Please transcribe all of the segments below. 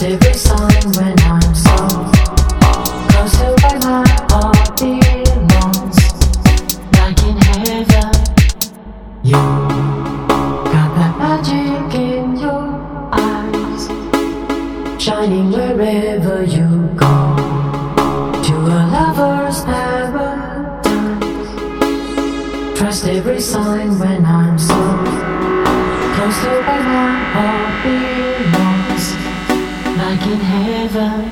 every sign when I'm so close to where my heart belongs. Like in heaven, you got that magic in your eyes, shining wherever you go, to a lover's paradise. Trust every sign when I'm so close to where my heart belongs. Like in heaven.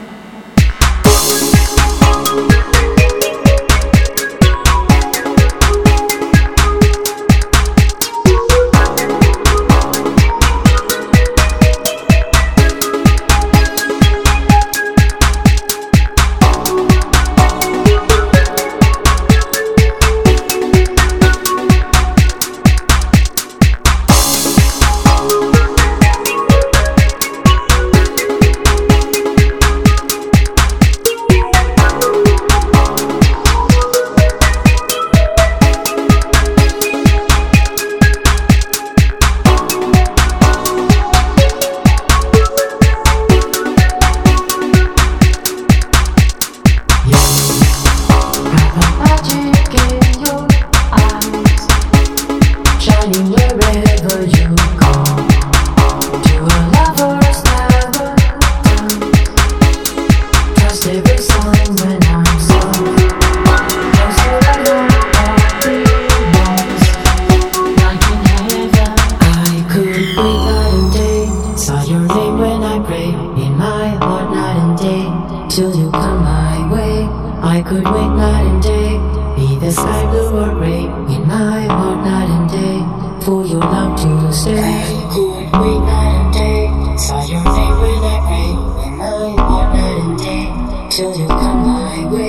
Till you come my way, I could wait night and day, be the sky blue or gray, in my heart night and day, for your love to stay. I could wait night and day, saw your name when I pray, in my heart night and day, till you come my way.